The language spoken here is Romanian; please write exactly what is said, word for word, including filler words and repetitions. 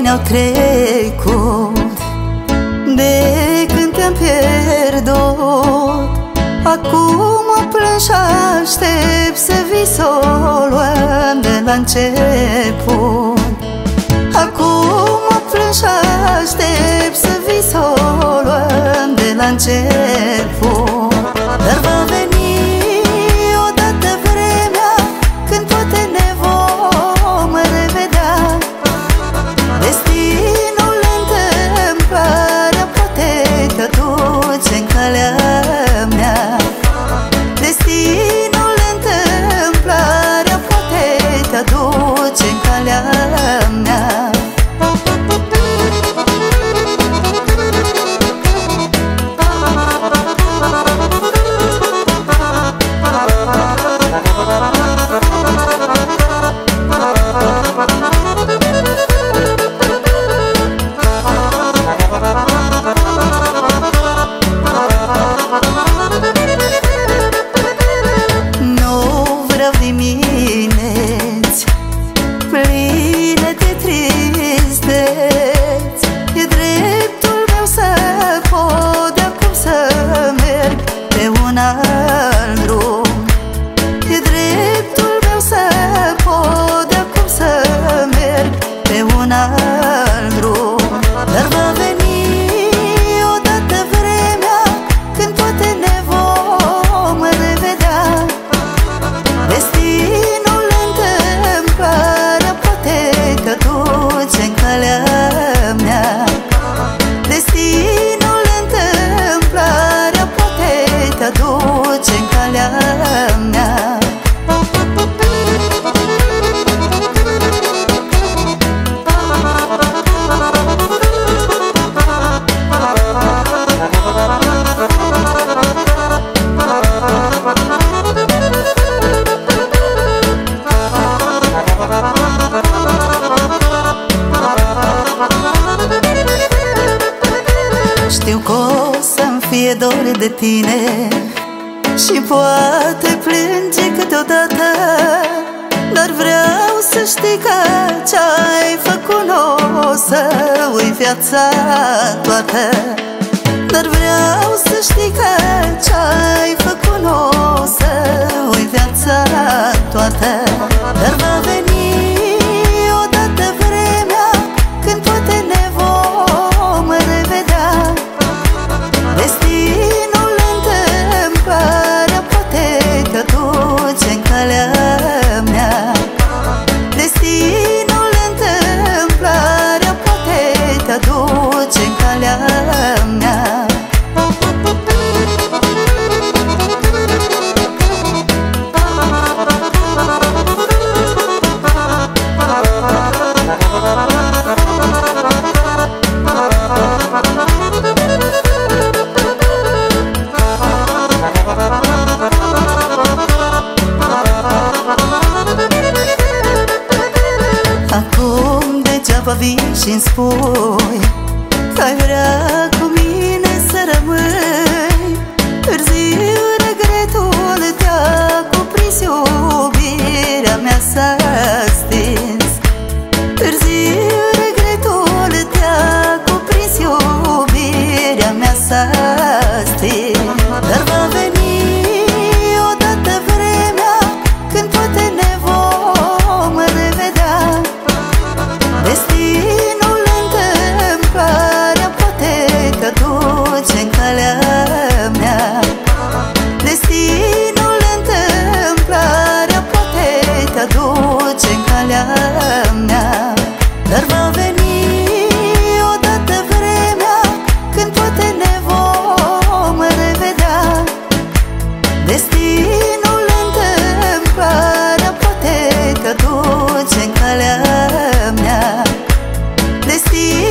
ani au trecut de când te-am pierdut. Acum o plâng și aștept să vii să o luăm de la început. Acum o plâng și aștept să vii să o luăm de la început. Dar va veni odată vremea când poate ne vom revedea. Destinul, întâmplarea poate te duce în calea mea. Destinul, întâmplarea poate te duce în calea mea. Dimineți pline de tristeți, e dreptul meu să pot de acum să merg pe un alt drum. E dreptul meu să pot de acum să merg pe un alt drum. Dar va veni odată vremea când poate ne vom revedea. Destinul, întâmplarea poate te duce în calea mea. Destinul, întâmplarea poate te duce în calea mea. Știu că o să-mi fie dor de tine și poate plânge câteodată, dar vreau să știi că ce-ai făcut n-o să ui viața toată. Dar vreau să știi că ce-ai făcut n-o să ui viața toată. Dar va veni odată vremea când poate ne vom revedea. Destinul, întâmplarea poate te duce în calea mea. Destinul, întâmplarea poate te duce în calea mea. Acum degeaba vii și-mi spui că ai vrea cu mine să rămâi. Târziu regretul te-a cuprins, iubirea mea s-a stins. Târziu regretul te-a cuprins, iubirea mea s-a stins. Dar va veni odată vremea când poate ne vom revedea. Destinul, întâmplarea poate te duce în calea mea. Destinul, întâmplarea poate te duce în calea mea. Dar va veni odată vremea când poate ne vom revedea. Destinul, întâmplarea poate te duce în calea mea. Destinul